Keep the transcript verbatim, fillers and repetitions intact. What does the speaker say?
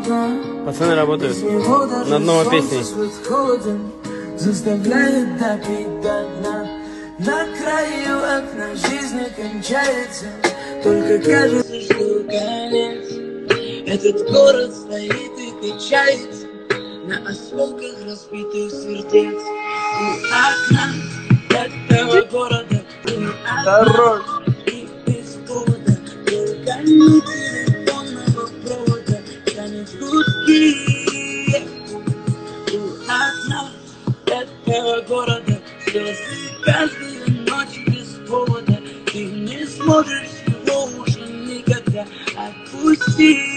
Пацаны работают над новой песней. Заставляет допить до дна. На краю окна жизнь кончается. Только кажется, что конец. Этот город стоит и качается на осколках разбитых сердец. У окна этого города Хорош. и без повода. Только не телефонного провода. Танец гудки. У окна этого города слезы каждую ночь без повода. Ты не сможешь его уже никогда отпустить.